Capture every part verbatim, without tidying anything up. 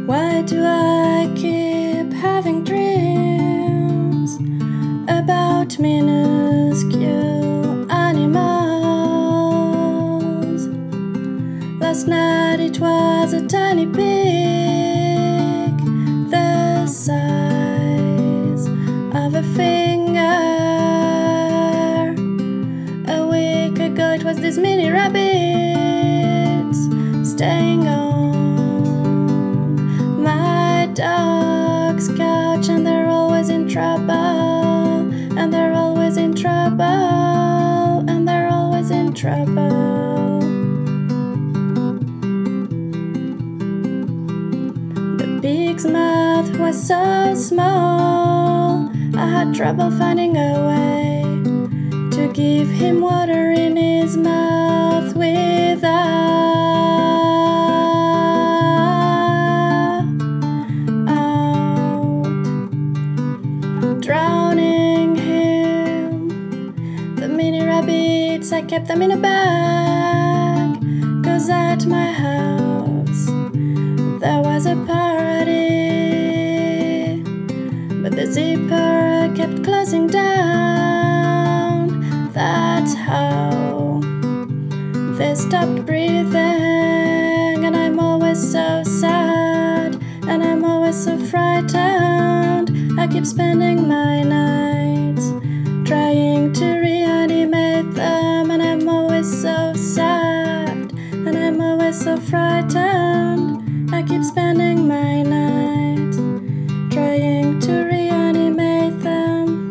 Why do I keep having dreams about minuscule animals? Last night it was a tiny pig, the size of a finger. A week ago it was these mini rabbits staying on my dog's couch, and they're always in trouble, and they're always in trouble, and they're always in trouble. The pig's mouth was so small, I had trouble finding a way to give him water in his mouth without drowning him. The mini rabbits, I kept them in a bag, 'cause at my house there was a party, but the zipper kept closing down. That's how they stopped breathing, and I'm always so sad, and I'm always so frightened. I keep spending my nights trying to reanimate them, and I'm always so sad, and I'm always so frightened. I keep spending my nights trying to reanimate them.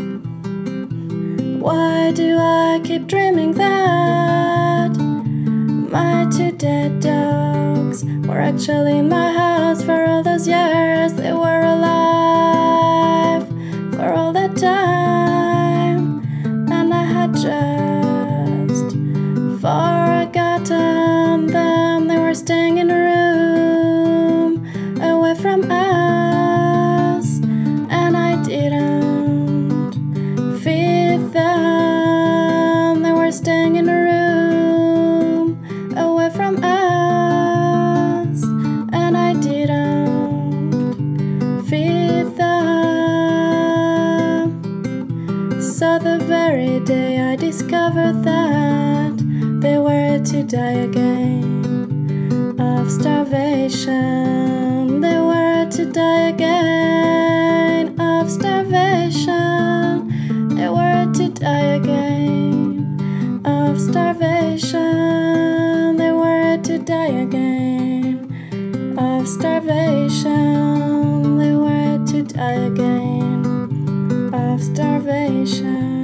Why do I keep dreaming that my two dead dogs were actually in my house for all those years? They were alive for all that time, and I had just forgotten them. They were staying in a room away from us, and I didn't feed them. They were staying in a room away from us, and I didn't feed them. So the very day I discovered that they were to die again of starvation, they were to die again of starvation, they were to die again of starvation, they were to die again of starvation, they were to die again of starvation.